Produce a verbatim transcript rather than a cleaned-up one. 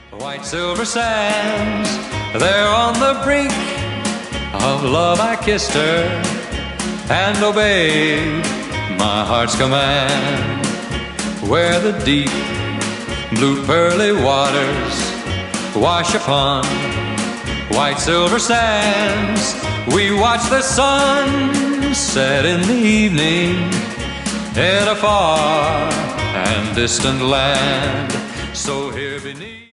White silver sands, there on the brink of love I kissed her and obeyed my heart's command. Where the deep blue pearly waters wash upon white silver sands, we watch the sun set in the evening in a far and distant land. So here beneath